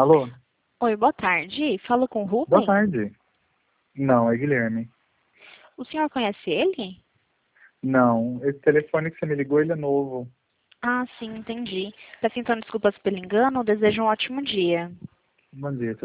Alô? Oi, boa tarde. Falo com o Boa Rubem. tarde. Não, é Guilherme. O senhor conhece ele? Não, esse telefone que você me ligou, ele é novo. Ah, sim, entendi. Peço então desculpas pelo engano. Desejo um ótimo dia. Bom dia.